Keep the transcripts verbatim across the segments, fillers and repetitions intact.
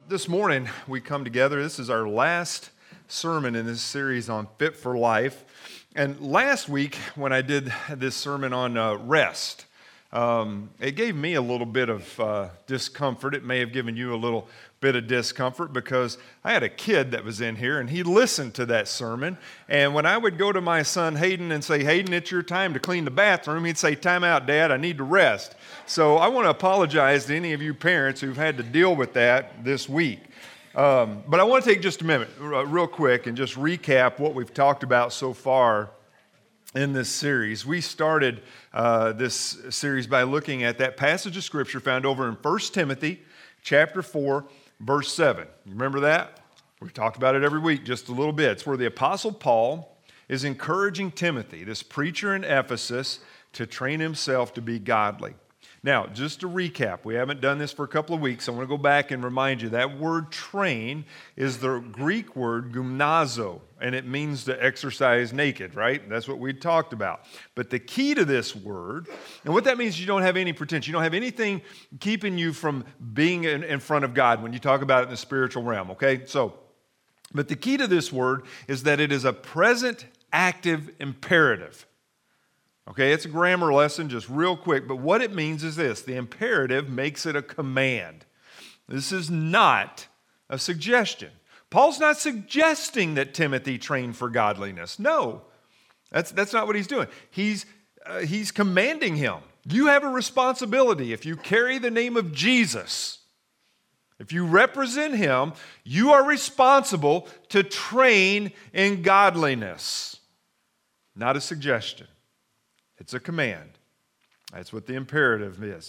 This morning we come together. This is our last sermon in this series on Fit for Life. And last week when I did this sermon on uh, rest, um, it gave me a little bit of uh, discomfort. It may have given you a little bit of discomfort because I had a kid that was in here and he listened to that sermon. And when I would go to my son Hayden and say, Hayden, it's your time to clean the bathroom, he'd say, time out, Dad, I need to rest. So I want to apologize to any of you parents who've had to deal with that this week. Um, but I want to take just a minute, uh, real quick, and just recap what we've talked about so far in this series. We started uh, this series by looking at that passage of Scripture found over in First Timothy chapter four, verse seven. You remember that? We've talked about it every week just a little bit. It's where the Apostle Paul is encouraging Timothy, this preacher in Ephesus, to train himself to be godly. Now, just to recap, we haven't done this for a couple of weeks. I want to go back and remind you that word train is the Greek word gymnazo, and it means to exercise naked, right? That's what we talked about. But the key to this word, and what that means is you don't have any pretension. You don't have anything keeping you from being in, in front of God when you talk about it in the spiritual realm, okay? So, but the key to this word is that it is a present active imperative. Okay, it's a grammar lesson, just real quick, but what it means is this: the imperative makes it a command. This is not a suggestion. Paul's not suggesting that Timothy train for godliness. No, that's, that's not what he's doing. He's, uh, he's commanding him. You have a responsibility. If you carry the name of Jesus, if you represent him, you are responsible to train in godliness. Not a suggestion. It's a command. That's what the imperative is.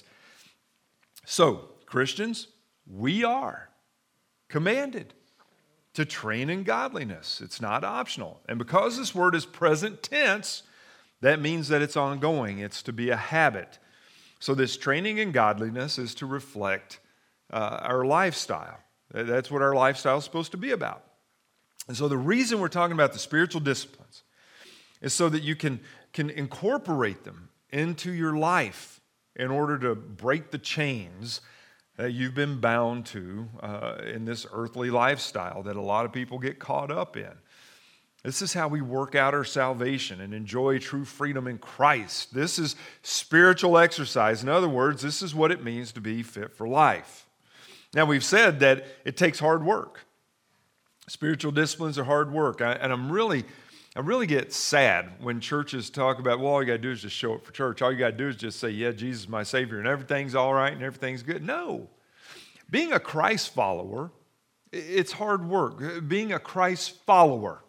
So, Christians, we are commanded to train in godliness. It's not optional. And because this word is present tense, that means that it's ongoing. It's to be a habit. So this training in godliness is to reflect uh, our lifestyle. That's what our lifestyle is supposed to be about. And so the reason we're talking about the spiritual disciplines is so that you can can incorporate them into your life in order to break the chains that you've been bound to uh, in this earthly lifestyle that a lot of people get caught up in. This is how we work out our salvation and enjoy true freedom in Christ. This is spiritual exercise. In other words, this is what it means to be fit for life. Now, we've said that it takes hard work. Spiritual disciplines are hard work, I, and I'm really... I really get sad when churches talk about, well, all you got to do is just show up for church. All you got to do is just say, yeah, Jesus is my Savior, and everything's all right and everything's good. No. Being a Christ follower, it's hard work. Being a Christ follower,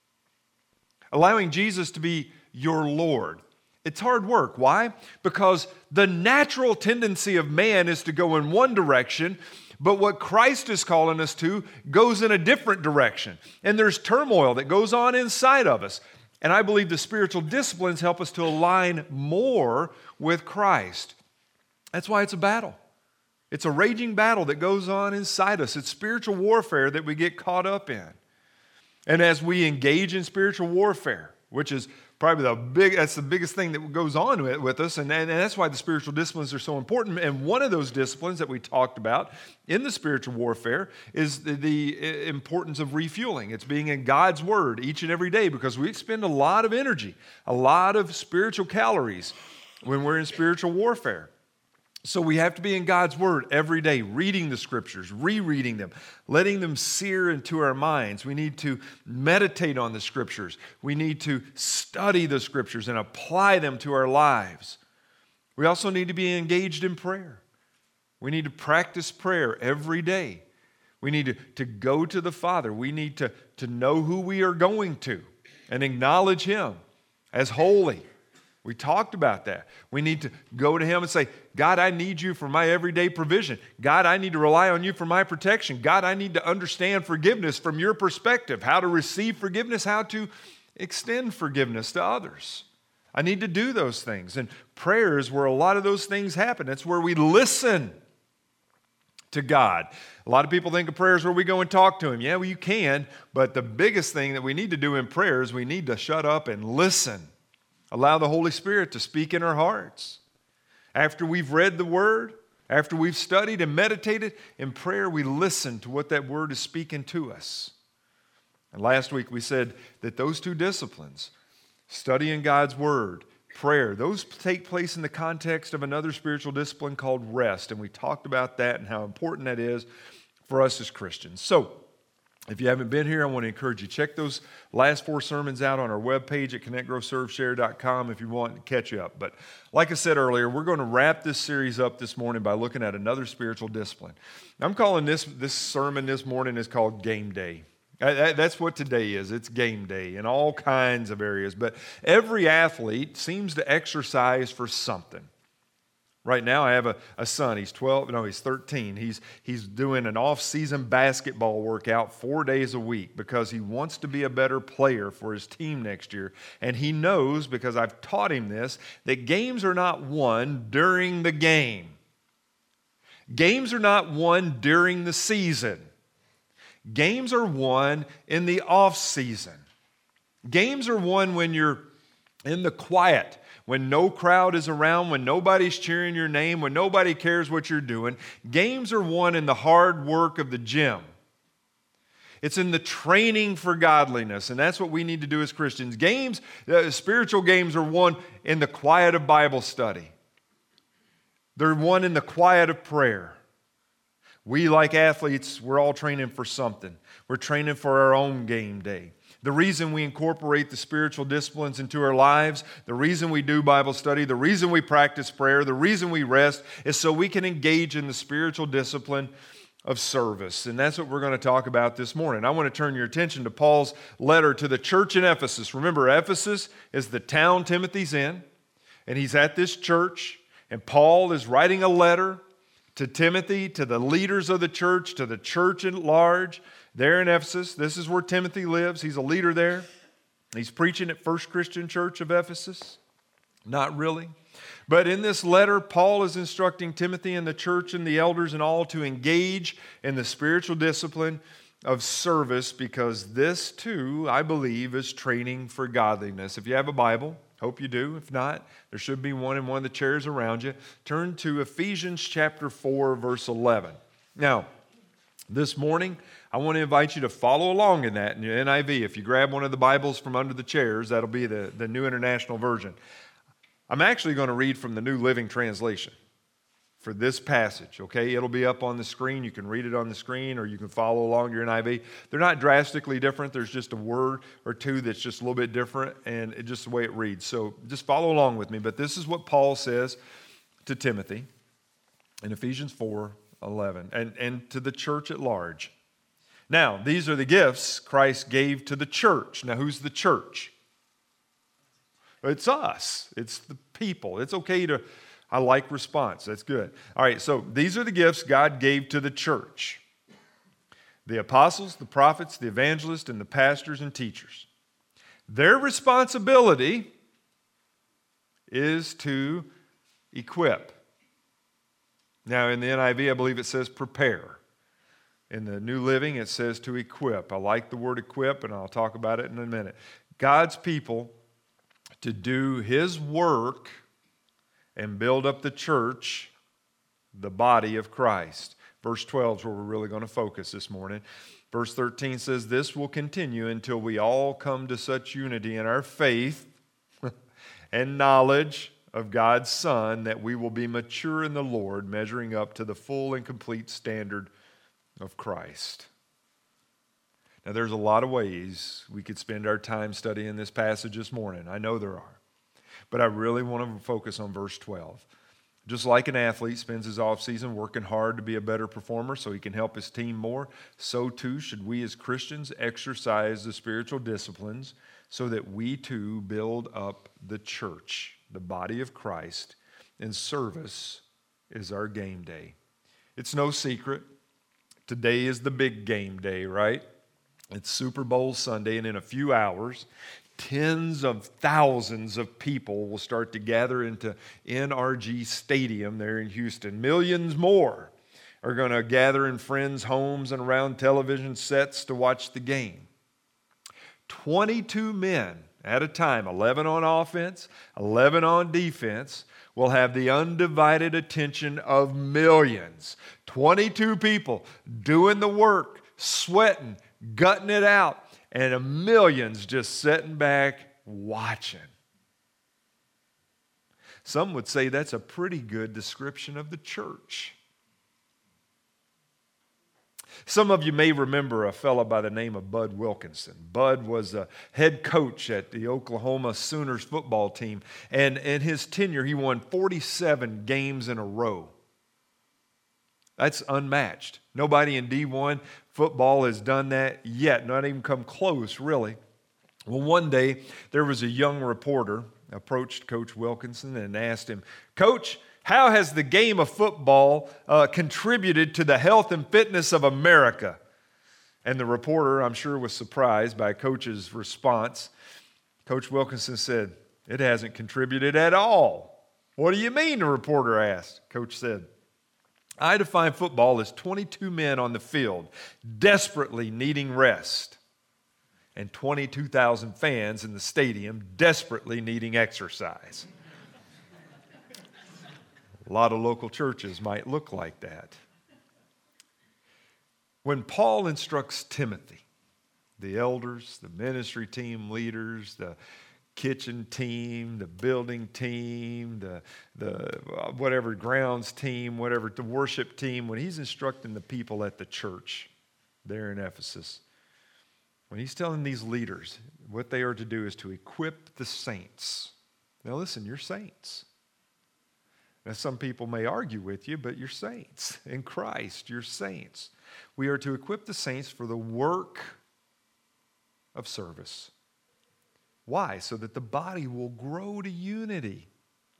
allowing Jesus to be your Lord, it's hard work. Why? Because the natural tendency of man is to go in one direction, but what Christ is calling us to goes in a different direction. And there's turmoil that goes on inside of us. And I believe the spiritual disciplines help us to align more with Christ. That's why it's a battle. It's a raging battle that goes on inside us. It's spiritual warfare that we get caught up in. And as we engage in spiritual warfare, which is probably the big, that's the biggest thing that goes on with, with us, and, and, and that's why the spiritual disciplines are so important. And one of those disciplines that we talked about in the spiritual warfare is the, the importance of refueling. It's being in God's Word each and every day, because we expend a lot of energy, a lot of spiritual calories when we're in spiritual warfare. So we have to be in God's Word every day, reading the Scriptures, rereading them, letting them sear into our minds. We need to meditate on the Scriptures. We need to study the Scriptures and apply them to our lives. We also need to be engaged in prayer. We need to practice prayer every day. We need to, to go to the Father. We need to, to know who we are going to and acknowledge Him as holy. We talked about that. We need to go to Him and say, God, I need you for my everyday provision. God, I need to rely on you for my protection. God, I need to understand forgiveness from your perspective, how to receive forgiveness, how to extend forgiveness to others. I need to do those things. And prayer is where a lot of those things happen. It's where we listen to God. A lot of people think of prayer is where we go and talk to Him. Yeah, well, you can, but the biggest thing that we need to do in prayer is we need to shut up and listen. Allow the Holy Spirit to speak in our hearts. After we've read the Word, After we've studied and meditated in prayer, we listen to what that word is speaking to us. And last week we said that those two disciplines, studying God's word, prayer, those take place in the context of another spiritual discipline called rest. And we talked about that and how important that is for us as Christians. So, if you haven't been here, I want to encourage you, check those last four sermons out on our webpage at connect grow serve share dot com if you want to catch up. But like I said earlier, we're going to wrap this series up this morning by looking at another spiritual discipline. I'm calling this, this sermon this morning is called Game Day. That's what today is. It's game day in all kinds of areas. But every athlete seems to exercise for something. Right now, I have a, a son. He's twelve. No, he's thirteen. He's, he's doing an off-season basketball workout four days a week because he wants to be a better player for his team next year. And he knows, because I've taught him this, that games are not won during the game. Games are not won during the season. Games are won in the off-season. Games are won when you're in the quiet, when no crowd is around, when nobody's cheering your name, when nobody cares what you're doing. Games are won in the hard work of the gym. It's in the training for godliness, and that's what we need to do as Christians. Games, uh, spiritual games are won in the quiet of Bible study. They're won in the quiet of prayer. We, like athletes, we're all training for something. We're training for our own game day. The reason we incorporate the spiritual disciplines into our lives, the reason we do Bible study, the reason we practice prayer, the reason we rest is so we can engage in the spiritual discipline of service. And that's what we're going to talk about this morning. I want to turn your attention to Paul's letter to the church in Ephesus. Remember, Ephesus is the town Timothy's in, and he's at this church, and Paul is writing a letter to Timothy, to the leaders of the church, to the church at large, there in Ephesus. This is where Timothy lives. He's a leader there. He's preaching at First Christian Church of Ephesus. Not really. But in this letter, Paul is instructing Timothy and the church and the elders and all to engage in the spiritual discipline of service, because this too, I believe, is training for godliness. If you have a Bible, hope you do. If not, there should be one in one of the chairs around you. Turn to Ephesians chapter four, verse eleven. Now, this morning, I want to invite you to follow along in that in your N I V. If you grab one of the Bibles from under the chairs, that'll be the, the New International Version. I'm actually going to read from the New Living Translation for this passage, okay? It'll be up on the screen. You can read it on the screen, or you can follow along your N I V. They're not drastically different. There's just a word or two that's just a little bit different, and it's just the way it reads. So just follow along with me. But this is what Paul says to Timothy in Ephesians four eleven, and, and to the church at large. Now, these are the gifts Christ gave to the church. Now, who's the church? It's us. It's the people. It's okay to, I like response. That's good. All right, so these are the gifts God gave to the church. The apostles, the prophets, the evangelists, and the pastors and teachers. Their responsibility is to equip. Now, in the N I V, I believe it says prepare. In the New Living, it says to equip. I like the word equip, and I'll talk about it in a minute. God's people to do His work and build up the church, the body of Christ. Verse twelve is where we're really going to focus this morning. Verse thirteen says, "This will continue until we all come to such unity in our faith and knowledge of God's Son that we will be mature in the Lord, measuring up to the full and complete standard of Christ." Now, there's a lot of ways we could spend our time studying this passage this morning. I know there are. But I really want to focus on verse twelve. Just like an athlete spends his off-season working hard to be a better performer so he can help his team more, so too should we as Christians exercise the spiritual disciplines so that we too build up the church, the body of Christ, and service is our game day. It's no secret. Today is the big game day, right? It's Super Bowl Sunday, and in a few hours, tens of thousands of people will start to gather into N R G Stadium there in Houston. Millions more are going to gather in friends' homes and around television sets to watch the game. twenty-two men at a time, eleven on offense, eleven on defense, will have the undivided attention of millions. twenty-two people doing the work, sweating, gutting it out, and a millions just sitting back watching. Some would say that's a pretty good description of the church. Some of you may remember a fellow by the name of Bud Wilkinson. Bud was a head coach at the Oklahoma Sooners football team, and in his tenure, he won forty-seven games in a row. That's unmatched. Nobody in D one football has done that yet, not even come close, really. Well, one day, there was a young reporter approached Coach Wilkinson and asked him, "Coach, how has the game of football uh, contributed to the health and fitness of America?" And the reporter, I'm sure, was surprised by Coach's response. Coach Wilkinson said, "It hasn't contributed at all." "What do you mean?" the reporter asked. Coach said, "I define football as twenty-two men on the field desperately needing rest, and twenty-two thousand fans in the stadium desperately needing exercise." A lot of local churches might look like that. When Paul instructs Timothy, the elders, the ministry team leaders, the kitchen team, the building team, the, the whatever grounds team, whatever, the worship team, when he's instructing the people at the church there in Ephesus, when he's telling these leaders what they are to do is to equip the saints. Now listen, you're saints. Now some people may argue with you, but you're saints. In Christ, you're saints. We are to equip the saints for the work of service. Why? So that the body will grow to unity.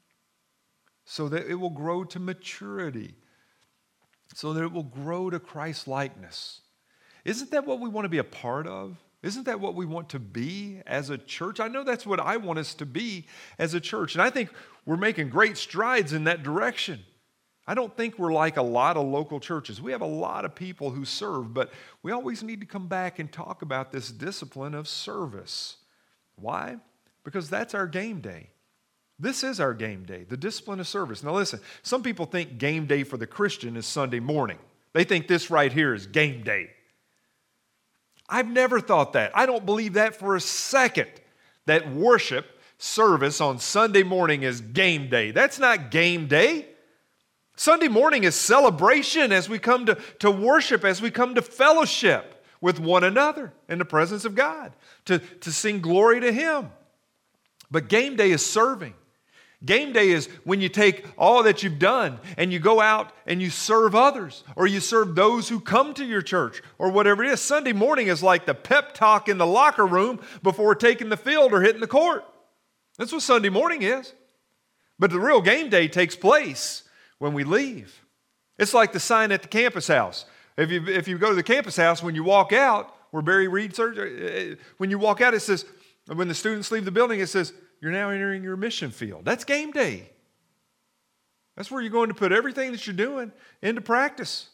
So that it will grow to maturity. So that it will grow to Christ-likeness. Isn't that what we want to be a part of? Isn't that what we want to be as a church? I know that's what I want us to be as a church. And I think we're making great strides in that direction. I don't think we're like a lot of local churches. We have a lot of people who serve, but we always need to come back and talk about this discipline of service. Why? Because that's our game day. This is our game day, the discipline of service. Now listen, some people think game day for the Christian is Sunday morning. They think this right here is game day. I've never thought that. I don't believe that for a second, that worship service on Sunday morning is game day. That's not game day. Sunday morning is celebration as we come to, to worship, as we come to fellowship with one another in the presence of God, to, to sing glory to Him. But game day is serving. Game day is when you take all that you've done and you go out and you serve others, or you serve those who come to your church, or whatever it is. Sunday morning is like the pep talk in the locker room before taking the field or hitting the court. That's what Sunday morning is. But the real game day takes place when we leave. It's like the sign at the campus house. If you, if you go to the campus house, when you walk out, where Barry Reed serves, when you walk out, it says, when the students leave the building, it says, "You're now entering your mission field." That's game day. That's where you're going to put everything that you're doing into practice.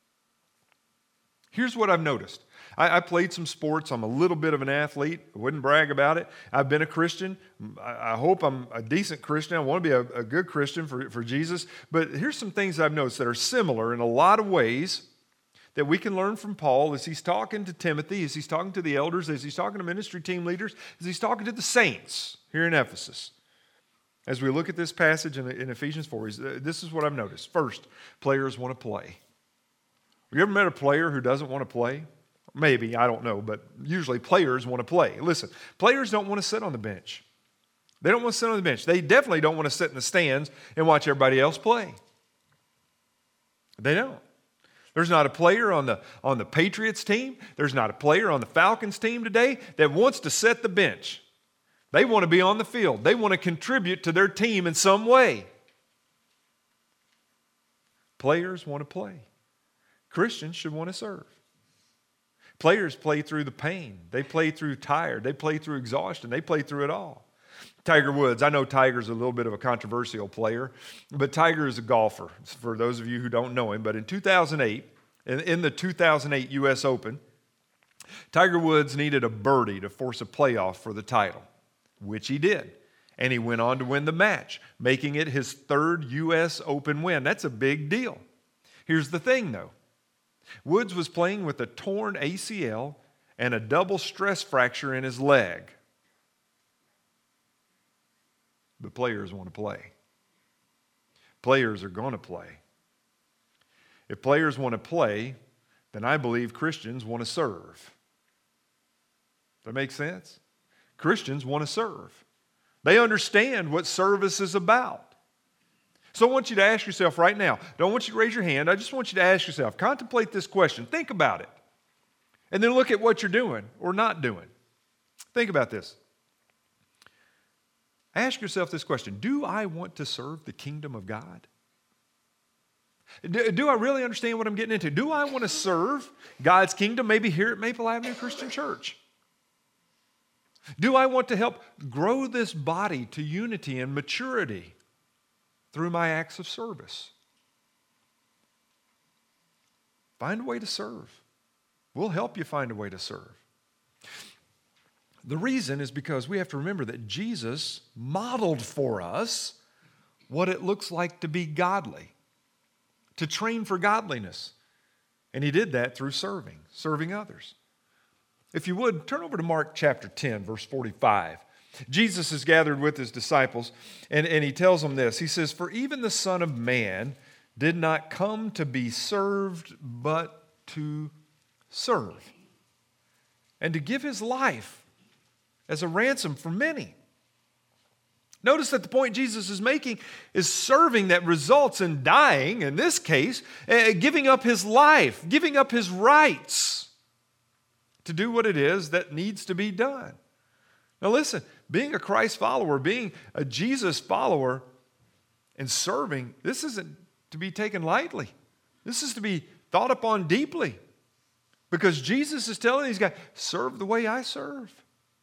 Here's what I've noticed. I, I played some sports. I'm a little bit of an athlete. I wouldn't brag about it. I've been a Christian. I, I hope I'm a decent Christian. I want to be a, a good Christian for, for Jesus. But here's some things I've noticed that are similar in a lot of ways that we can learn from Paul as he's talking to Timothy, as he's talking to the elders, as he's talking to ministry team leaders, as he's talking to the saints here in Ephesus. As we look at this passage in, in Ephesians four, this is what I've noticed. First, players want to play. Have you ever met a player who doesn't want to play? Maybe, I don't know, but usually players want to play. Listen, players don't want to sit on the bench. They don't want to sit on the bench. They definitely don't want to sit in the stands and watch everybody else play. They don't. There's not a player on the, on the Patriots team. There's not a player on the Falcons team today that wants to set the bench. They want to be on the field. They want to contribute to their team in some way. Players want to play. Christians should want to serve. Players play through the pain. They play through tired. They play through exhaustion. They play through it all. Tiger Woods, I know Tiger's a little bit of a controversial player, but Tiger is a golfer, for those of you who don't know him. But in two thousand eight, in, in the two thousand eight U S Open, Tiger Woods needed a birdie to force a playoff for the title. which he did. And he went on to win the match, making it his third U S Open win. That's a big deal. Here's the thing, though. Woods was playing with a torn A C L and a double stress fracture in his leg. But players want to play. Players are going to play. If players want to play, then I believe Christians want to serve. Does that make sense? Christians want to serve. They understand what service is about. So I want you to ask yourself right now, don't want you to raise your hand, I just want you to ask yourself, contemplate this question, think about it, and then look at what you're doing or not doing. Think about this. Ask yourself this question, do I want to serve the kingdom of God? Do, do I really understand what I'm getting into? Do I want to serve God's kingdom, maybe here at Maple Avenue Christian Church? Do I want to help grow this body to unity and maturity through my acts of service? Find a way to serve. We'll help you find a way to serve. The reason is because we have to remember that Jesus modeled for us what it looks like to be godly, to train for godliness. And he did that through serving, serving others. If you would, turn over to Mark chapter ten, verse forty-five. Jesus is gathered with his disciples, and, and he tells them this. He says, "For even the Son of Man did not come to be served, but to serve, and to give his life as a ransom for many." Notice that the point Jesus is making is serving that results in dying, in this case, uh, giving up his life, giving up his rights to do what it is that needs to be done. Now listen, being a Christ follower, being a Jesus follower, and serving, this isn't to be taken lightly. This is to be thought upon deeply. Because Jesus is telling these guys, serve the way I serve.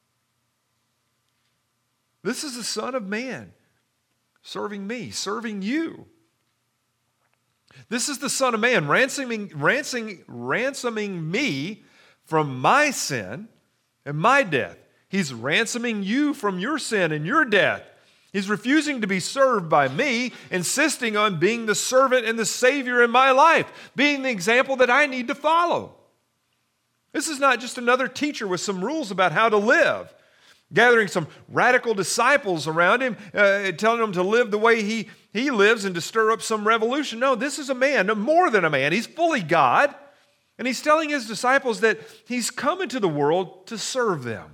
This is the Son of Man serving me, serving you. This is the Son of Man ransoming, ransoming, ransoming me from my sin and my death. He's ransoming you from your sin and your death. He's refusing to be served by me, insisting on being the servant and the Savior in my life, being the example that I need to follow. This is not just another teacher with some rules about how to live, gathering some radical disciples around him, uh, telling them to live the way he, he lives and to stir up some revolution. No, this is a man, no, more than a man. He's fully God. And he's telling his disciples that he's come into the world to serve them.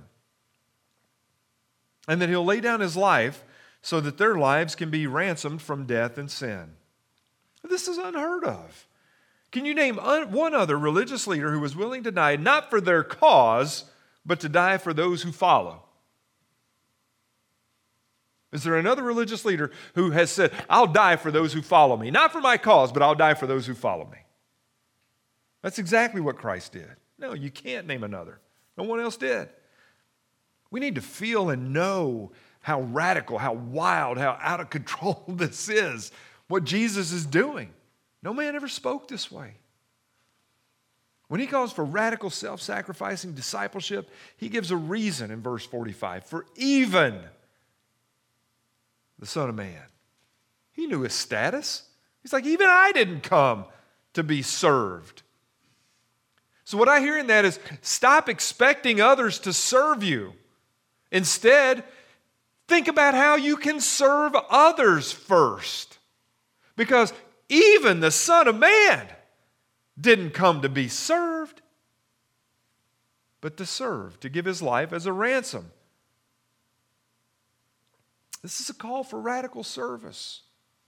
And that he'll lay down his life so that their lives can be ransomed from death and sin. This is unheard of. Can you name one other religious leader who was willing to die not for their cause, but to die for those who follow? Is there another religious leader who has said, I'll die for those who follow me? Not for my cause, but I'll die for those who follow me. That's exactly what Christ did. No, you can't name another. No one else did. We need to feel and know how radical, how wild, how out of control this is, what Jesus is doing. No man ever spoke this way. When he calls for radical self-sacrificing discipleship, he gives a reason in verse forty-five. For even the Son of Man. He knew his status. He's like, even I didn't come to be served. So what I hear in that is, stop expecting others to serve you. Instead, think about how you can serve others first. Because even the Son of Man didn't come to be served, but to serve, to give his life as a ransom. This is a call for radical service.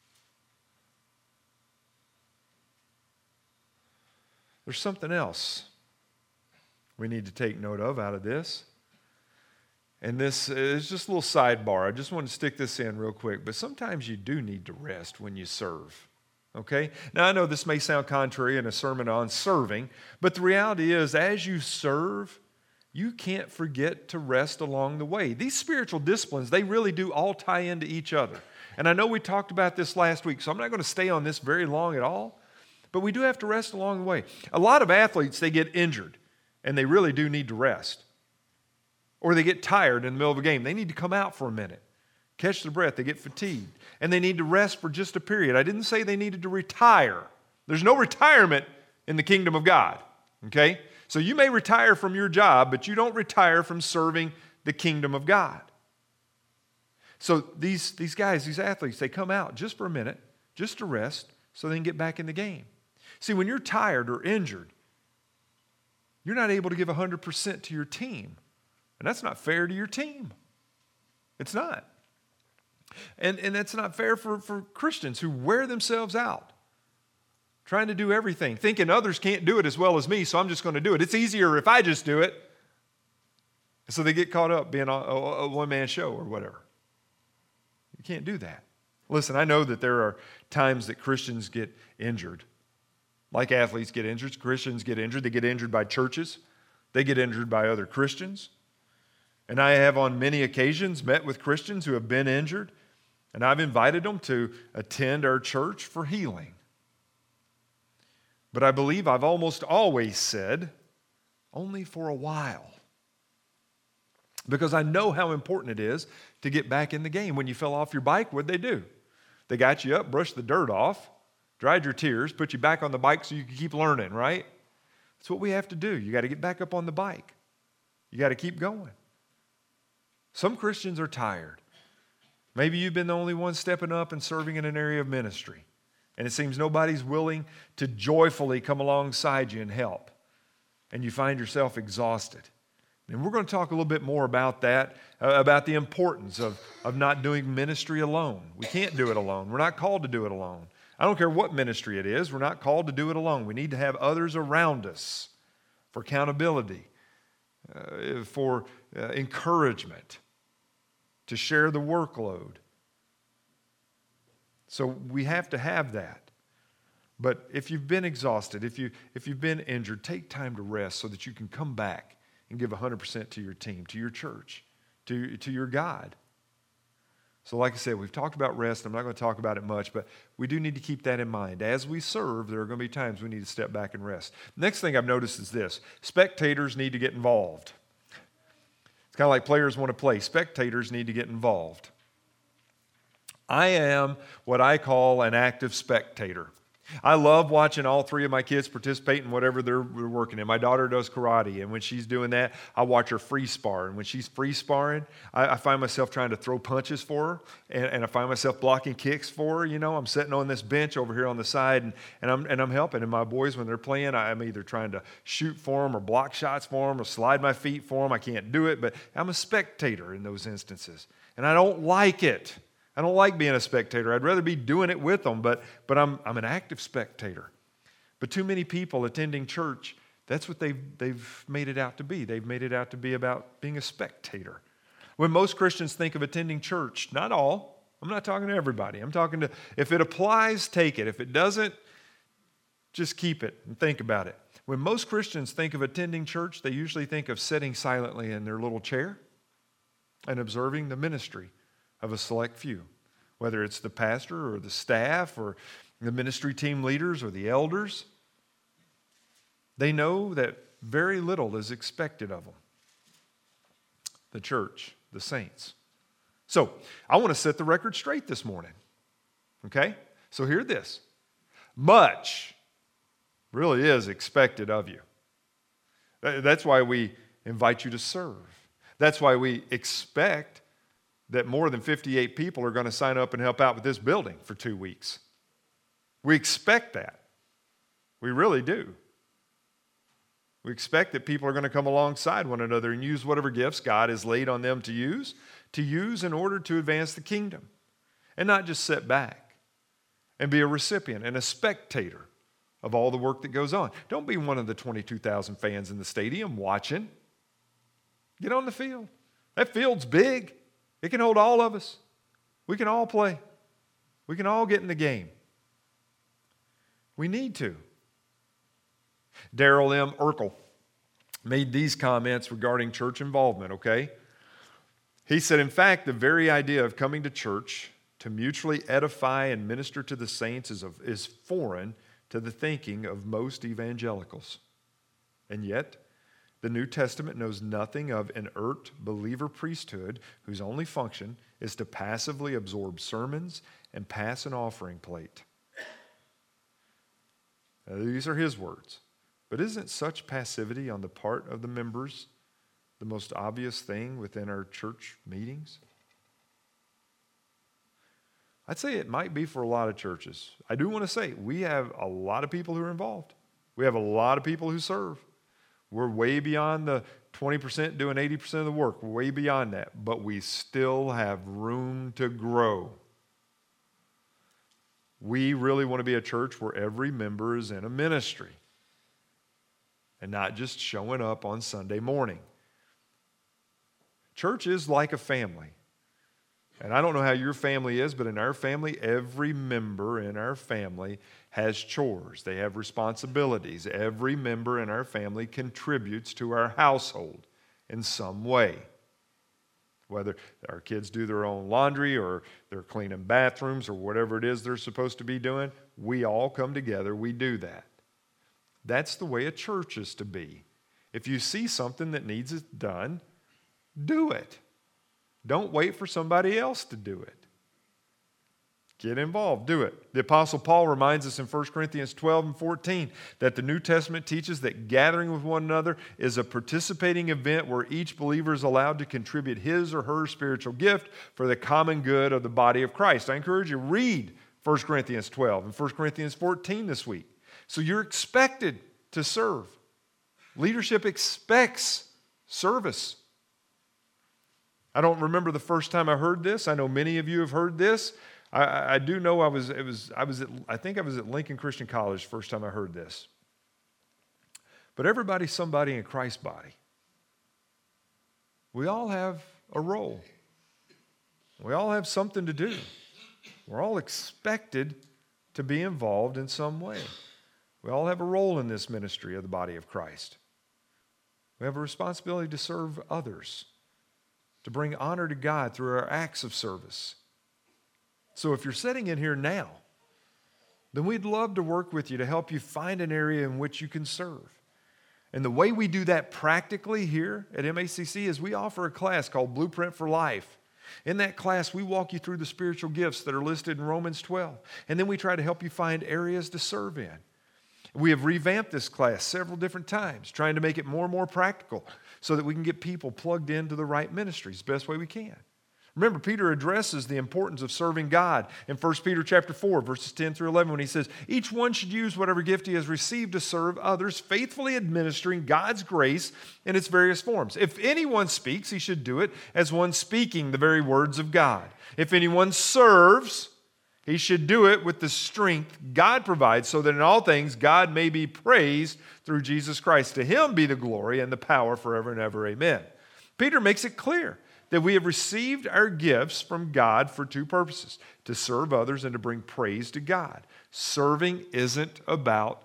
There's something else we need to take note of out of this. And this is just a little sidebar. I just want to stick this in real quick. But sometimes you do need to rest when you serve. Okay? Now, I know this may sound contrary in a sermon on serving, but the reality is, as you serve, you can't forget to rest along the way. These spiritual disciplines, they really do all tie into each other. And I know we talked about this last week, so I'm not going to stay on this very long at all. But we do have to rest along the way. A lot of athletes, they get injured, and they really do need to rest. or they get tired in the middle of a game. They need to come out for a minute, catch their breath. They get fatigued, and they need to rest for just a period. I didn't say they needed to retire. There's no retirement in the kingdom of God, okay? So you may retire from your job, but you don't retire from serving the kingdom of God. So these, these guys, these athletes, they come out just for a minute, just to rest, so they can get back in the game. See, when you're tired or injured, you're not able to give one hundred percent to your team. And that's not fair to your team. It's not. And, and that's not fair for, for Christians who wear themselves out, trying to do everything, thinking others can't do it as well as me, so I'm just going to do it. It's easier if I just do it. So they get caught up being a, a, a one-man show or whatever. You can't do that. Listen, I know that there are times that Christians get injured. Like athletes get injured, Christians get injured. They get injured by churches. They get injured by other Christians. And I have on many occasions met with Christians who have been injured, and I've invited them to attend our church for healing. But I believe I've almost always said, only for a while. Because I know how important it is to get back in the game. When you fell off your bike, what'd they do? They got you up, brushed the dirt off, dried your tears, put you back on the bike so you can keep learning, right? That's what we have to do. You got to get back up on the bike. You got to keep going. Some Christians are tired. Maybe you've been the only one stepping up and serving in an area of ministry, and it seems nobody's willing to joyfully come alongside you and help, and you find yourself exhausted. And we're going to talk a little bit more about that, uh, about the importance of, of not doing ministry alone. We can't do it alone. We're not called to do it alone. I don't care what ministry it is. We're not called to do it alone. We need to have others around us for accountability, uh, for uh, encouragement, to share the workload. So we have to have that. But if you've been exhausted, if, you, if you've been injured, take time to rest so that you can come back and give one hundred percent to your team, to your church, to, to your God. So like I said, we've talked about rest. I'm not going to talk about it much, but we do need to keep that in mind. As we serve, there are going to be times we need to step back and rest. Next thing I've noticed is this. Spectators need to get involved. It's kind of like players want to play. Spectators need to get involved. I am what I call an active spectator. I love watching all three of my kids participate in whatever they're working in. My daughter does karate, and when she's doing that, I watch her free spar. And when she's free sparring, I, I find myself trying to throw punches for her, and, and I find myself blocking kicks for her. You know, I'm sitting on this bench over here on the side, and, and, I'm, and I'm helping. And my boys, when they're playing, I'm either trying to shoot for them or block shots for them or slide my feet for them. I can't do it, but I'm a spectator in those instances, and I don't like it. I don't like being a spectator. I'd rather be doing it with them, but, but I'm, I'm an active spectator. But too many people attending church, that's what they've, they've made it out to be. They've made it out to be about being a spectator. When most Christians think of attending church, not all, I'm not talking to everybody. I'm talking to, if it applies, take it. If it doesn't, just keep it and think about it. When most Christians think of attending church, they usually think of sitting silently in their little chair and observing the ministry of a select few, whether it's the pastor or the staff or the ministry team leaders or the elders. They know that very little is expected of them. The church, the saints. So I want to set the record straight this morning. Okay? So hear this. Much really is expected of you. That's why we invite you to serve. That's why we expect that more than fifty-eight people are going to sign up and help out with this building for two weeks. We expect that. We really do. We expect that people are going to come alongside one another and use whatever gifts God has laid on them to use, to use in order to advance the kingdom. And not just sit back and be a recipient and a spectator of all the work that goes on. Don't be one of the twenty-two thousand fans in the stadium watching. Get on the field. That field's big. It can hold all of us. We can all play. We can all get in the game. We need to. Darrell M. Urkel made these comments regarding church involvement, okay? He said, in fact, the very idea of coming to church to mutually edify and minister to the saints is, of, is foreign to the thinking of most evangelicals. And yet, The New Testament knows nothing of inert believer priesthood whose only function is to passively absorb sermons and pass an offering plate. Now, these are his words. But isn't such passivity on the part of the members the most obvious thing within our church meetings? I'd say it might be for a lot of churches. I do want to say we have a lot of people who are involved. We have a lot of people who serve. We're way beyond the twenty percent doing eighty percent of the work. We're way beyond that. But we still have room to grow. We really want to be a church where every member is in a ministry and not just showing up on Sunday morning. Church is like a family. And I don't know how your family is, but in our family, every member in our family has chores. They have responsibilities. Every member in our family contributes to our household in some way. Whether our kids do their own laundry or they're cleaning bathrooms or whatever it is they're supposed to be doing, we all come together, we do that. That's the way a church is to be. If you see something that needs it done, do it. Don't wait for somebody else to do it. Get involved. Do it. The Apostle Paul reminds us in First Corinthians twelve and fourteen that the New Testament teaches that gathering with one another is a participating event where each believer is allowed to contribute his or her spiritual gift for the common good of the body of Christ. I encourage you, read First Corinthians twelve and First Corinthians fourteen this week. So you're expected to serve. Leadership expects service. I don't remember the first time I heard this. I know many of you have heard this. I, I do know I was, it was, I was at, I think I was at Lincoln Christian College the first time I heard this. But everybody's somebody in Christ's body. We all have a role. We all have something to do. We're all expected to be involved in some way. We all have a role in this ministry of the body of Christ. We have a responsibility to serve others, to bring honor to God through our acts of service. So if you're sitting in here now, then we'd love to work with you to help you find an area in which you can serve. And the way we do that practically here at M A C C is we offer a class called Blueprint for Life. In that class, we walk you through the spiritual gifts that are listed in Romans twelve. And then we try to help you find areas to serve in. We have revamped this class several different times, trying to make it more and more practical so that we can get people plugged into the right ministries the best way we can. Remember, Peter addresses the importance of serving God in First Peter chapter four, verses ten through eleven, when he says, each one should use whatever gift he has received to serve others, faithfully administering God's grace in its various forms. If anyone speaks, he should do it as one speaking the very words of God. If anyone serves, he should do it with the strength God provides, so that in all things God may be praised through Jesus Christ. To him be the glory and the power forever and ever. Amen. Peter makes it clear that we have received our gifts from God for two purposes: to serve others and to bring praise to God. Serving isn't about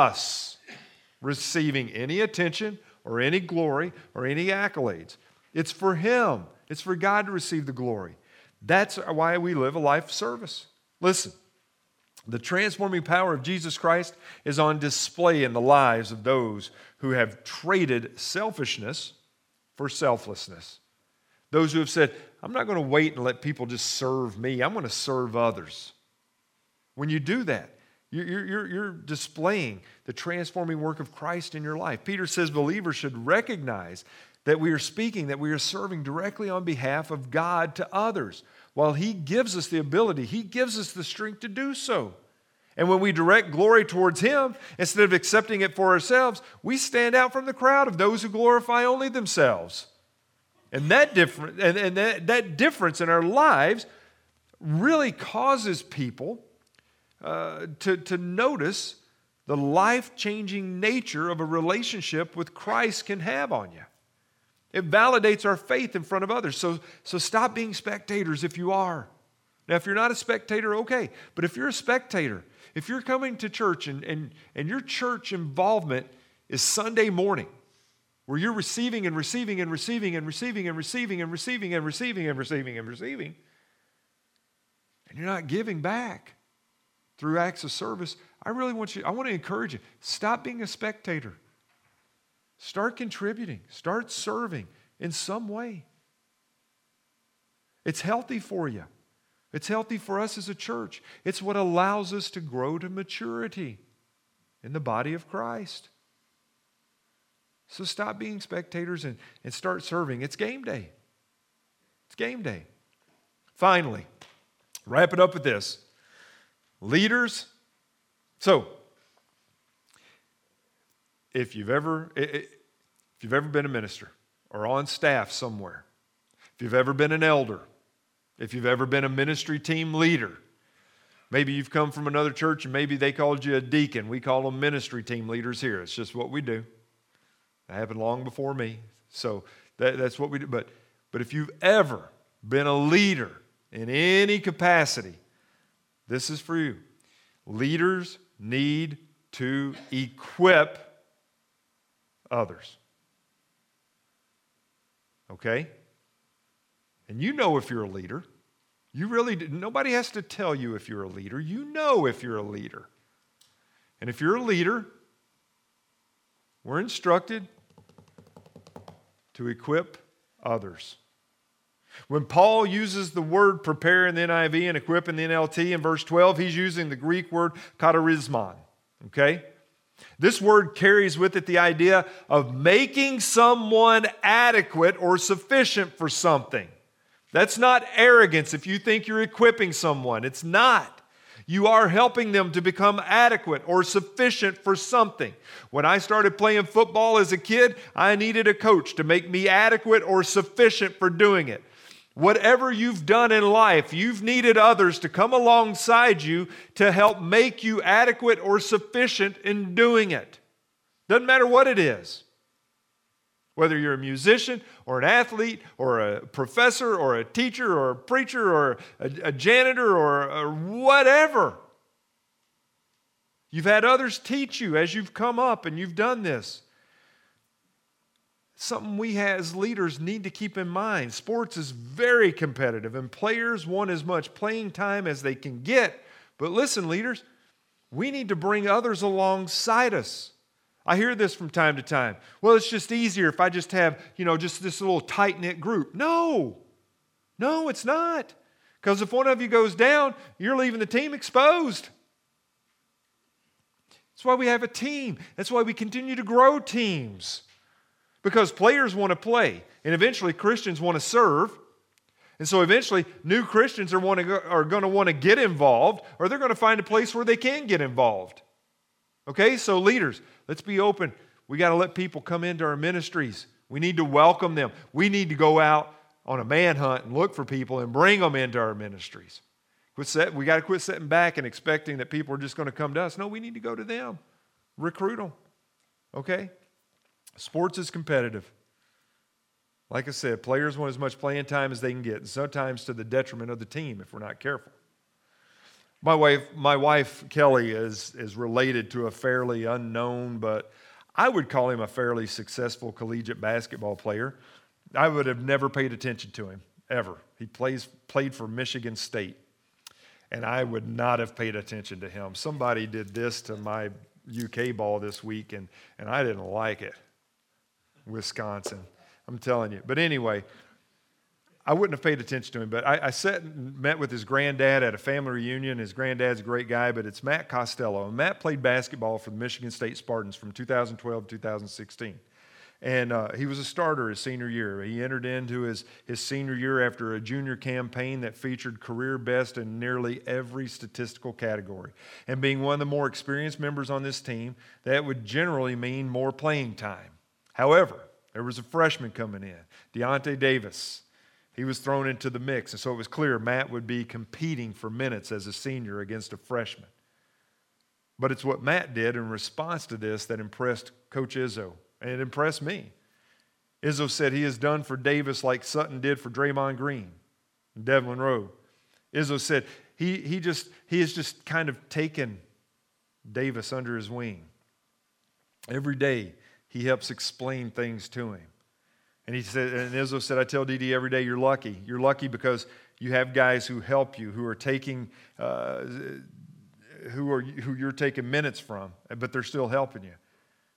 us receiving any attention or any glory or any accolades. It's for him. It's for God to receive the glory. That's why we live a life of service. Listen, the transforming power of Jesus Christ is on display in the lives of those who have traded selfishness for selflessness. Those who have said, I'm not going to wait and let people just serve me. I'm going to serve others. When you do that, you're, you're, you're displaying the transforming work of Christ in your life. Peter says believers should recognize that we are speaking, that we are serving directly on behalf of God to others. While he gives us the ability, he gives us the strength to do so. And when we direct glory towards him, instead of accepting it for ourselves, we stand out from the crowd of those who glorify only themselves. And that difference, and, and that, that difference in our lives really causes people uh, to, to notice the life-changing nature of a relationship with Christ can have on you. It validates our faith in front of others. So, so stop being spectators if you are. Now, if you're not a spectator, okay. But if you're a spectator, if you're coming to church and, and, and your church involvement is Sunday morning, where you're receiving and receiving and receiving and receiving and receiving and receiving and receiving and receiving and receiving, and you're not giving back through acts of service, I really want you, I want to encourage you, stop being a spectator. Start contributing. Start serving in some way. It's healthy for you. It's healthy for us as a church. It's what allows us to grow to maturity in the body of Christ. So stop being spectators and, and start serving. It's game day. It's game day. Finally, wrap it up with this. Leaders. So, if you've ever, if you've ever been a minister or on staff somewhere, if you've ever been an elder, if you've ever been a ministry team leader, maybe you've come from another church and maybe they called you a deacon. We call them ministry team leaders here. It's just what we do. That happened long before me. So that, that's what we do. But, but if you've ever been a leader in any capacity, this is for you. Leaders need to equip others. Okay? And you know if you're a leader. You really, nobody has to tell you if you're a leader. You know if you're a leader. And if you're a leader, we're instructed to equip others. When Paul uses the word prepare in the N I V and equip in the N L T in verse twelve, he's using the Greek word katarismon. Okay? This word carries with it the idea of making someone adequate or sufficient for something. That's not arrogance if you think you're equipping someone. It's not. You are helping them to become adequate or sufficient for something. When I started playing football as a kid, I needed a coach to make me adequate or sufficient for doing it. Whatever you've done in life, you've needed others to come alongside you to help make you adequate or sufficient in doing it. Doesn't matter what it is. Whether you're a musician or an athlete or a professor or a teacher or a preacher or a, a janitor or, or whatever. You've had others teach you as you've come up and you've done this. Something we as leaders need to keep in mind. Sports is very competitive and players want as much playing time as they can get. But listen, leaders, we need to bring others alongside us. I hear this from time to time. Well, it's just easier if I just have, you know, just this little tight-knit group. No. No, it's not. Because if one of you goes down, you're leaving the team exposed. That's why we have a team. That's why we continue to grow teams. Because players want to play. And eventually Christians want to serve. And so eventually new Christians are, want to go, are going to want to get involved, or they're going to find a place where they can get involved. Okay, so leaders, let's be open. We got to let people come into our ministries. We need to welcome them. We need to go out on a manhunt and look for people and bring them into our ministries. Quit set, we got to quit sitting back and expecting that people are just going to come to us. No, we need to go to them. Recruit them. Okay? Sports is competitive. Like I said, players want as much playing time as they can get, and sometimes to the detriment of the team if we're not careful. My wife, my wife Kelly, is, is related to a fairly unknown, but I would call him a fairly successful collegiate basketball player. I would have never paid attention to him, ever. He plays played for Michigan State, and I would not have paid attention to him. Somebody did this to my U K ball this week, and, and I didn't like it. Wisconsin, I'm telling you. But anyway, I wouldn't have paid attention to him, but I, I sat and met with his granddad at a family reunion. His granddad's a great guy, but it's Matt Costello. And Matt played basketball for the Michigan State Spartans from two thousand twelve to two thousand sixteen. And uh, he was a starter his senior year. He entered into his, his senior year after a junior campaign that featured career best in nearly every statistical category. And being one of the more experienced members on this team, that would generally mean more playing time. However, there was a freshman coming in, Deontay Davis. He was thrown into the mix, and so it was clear Matt would be competing for minutes as a senior against a freshman. But it's what Matt did in response to this that impressed Coach Izzo, and it impressed me. Izzo said he has done for Davis like Sutton did for Draymond Green and Devlin Rowe. Izzo said he, he, just, he has just kind of taken Davis under his wing. Every day he helps explain things to him. And he said, and Izzo said, I tell D D every day, you're lucky. You're lucky because you have guys who help you, who are taking, uh, who are who you're taking minutes from, but they're still helping you.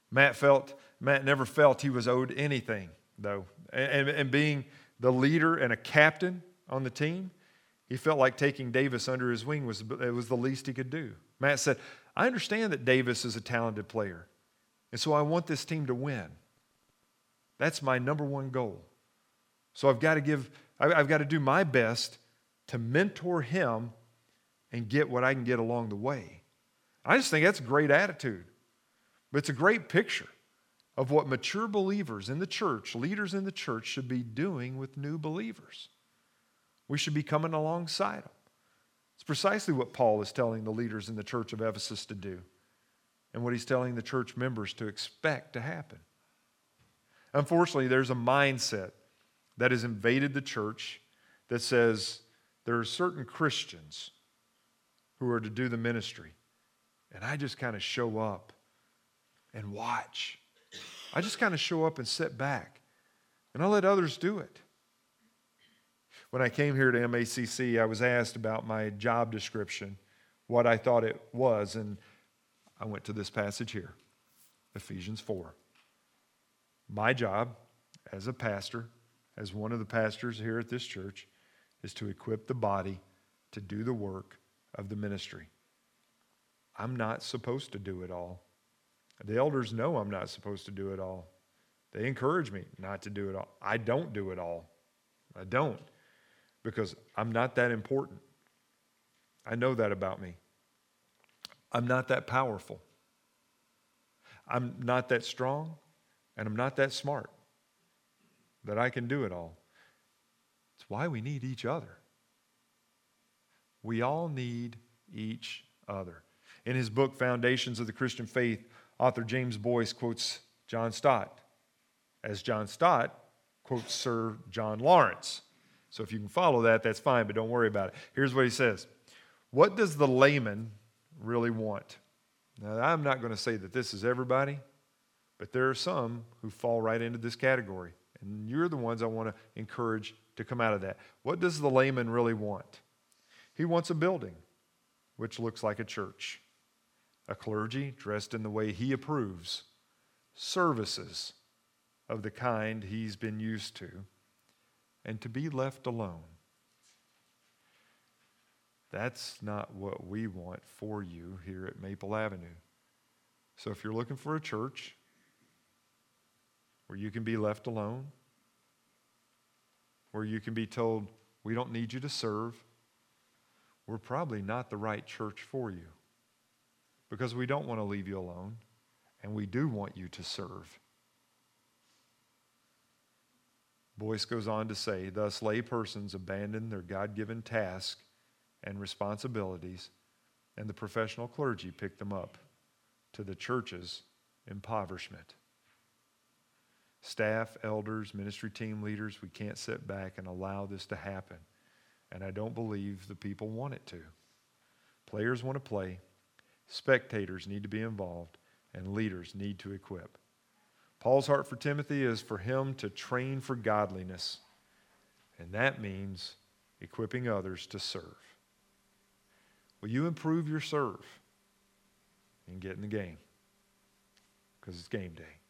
Matt felt Matt never felt he was owed anything, though. And, and, and being the leader and a captain on the team, he felt like taking Davis under his wing was, it was the least he could do. Matt said, I understand that Davis is a talented player, and so I want this team to win. That's my number one goal. So I've got to give, I've got to do my best to mentor him and get what I can get along the way. I just think that's a great attitude. But it's a great picture of what mature believers in the church, leaders in the church, should be doing with new believers. We should be coming alongside them. It's precisely what Paul is telling the leaders in the church of Ephesus to do, and what he's telling the church members to expect to happen. Unfortunately, there's a mindset that has invaded the church that says there are certain Christians who are to do the ministry, and I just kind of show up and watch. I just kind of show up and sit back, and I'll let others do it. When I came here to M A C C, I was asked about my job description, what I thought it was, and I went to this passage here, Ephesians four. My job as a pastor, as one of the pastors here at this church, is to equip the body to do the work of the ministry. I'm not supposed to do it all. The elders know I'm not supposed to do it all. They encourage me not to do it all. I don't do it all. I don't, because I'm not that important. I know that about me. I'm not that powerful. I'm not that strong, and I'm not that smart that I can do it all. It's why we need each other. We all need each other. In his book, Foundations of the Christian Faith, author James Boyce quotes John Stott, as John Stott quotes Sir John Lawrence. So if you can follow that, that's fine, but don't worry about it. Here's what he says. What does the layman really want? Now, I'm not going to say that this is everybody, but there are some who fall right into this category, and you're the ones I want to encourage to come out of that. What does the layman really want? He wants a building, which looks like a church, a clergy dressed in the way he approves, services of the kind he's been used to, and to be left alone. That's not what we want for you here at Maple Avenue. So if you're looking for a church where you can be left alone, where you can be told, we don't need you to serve, we're probably not the right church for you, because we don't want to leave you alone, and we do want you to serve. Boyce goes on to say, thus lay persons abandon their God-given task and responsibilities, and the professional clergy pick them up to the church's impoverishment. Staff, elders, ministry team leaders, we can't sit back and allow this to happen. And I don't believe the people want it to. Players want to play, spectators need to be involved, and leaders need to equip. Paul's heart for Timothy is for him to train for godliness, and that means equipping others to serve. Will you improve your serve and get in the game? Because it's game day.